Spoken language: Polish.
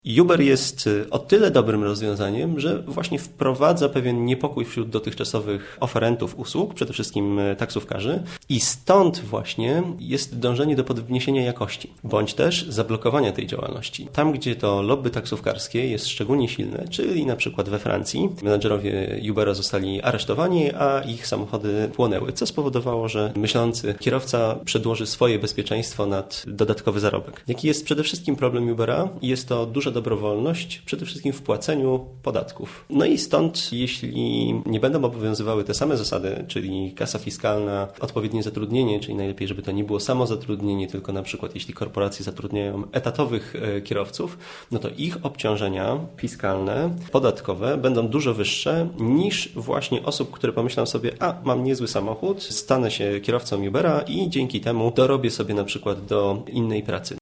Uber jest o tyle dobrym rozwiązaniem, że właśnie wprowadza pewien niepokój wśród dotychczasowych oferentów usług, przede wszystkim taksówkarzy, i stąd właśnie jest dążenie do podniesienia jakości, bądź też zablokowania tej działalności. Tam, gdzie to lobby taksówkarskie jest szczególnie silne, czyli na przykład we Francji, menadżerowie Ubera zostali aresztowani, a ich samochody płonęły, co spowodowało, że myślący kierowca przedłoży swoje bezpieczeństwo nad dodatkowy zarobek. Jaki jest przede wszystkim problem Ubera? Jest to duża dobrowolność, przede wszystkim w płaceniu podatków. No i stąd, jeśli nie będą obowiązywały te same zasady, czyli kasa fiskalna, odpowiednie zatrudnienie, czyli najlepiej, żeby to nie było samozatrudnienie, tylko na przykład jeśli korporacje zatrudniają etatowych kierowców, no to ich obciążenia fiskalne, podatkowe będą dużo wyższe niż właśnie osób, które pomyślą sobie, mam niezły samochód, stanę się kierowcą Ubera i dzięki temu dorobię sobie na przykład do innej pracy.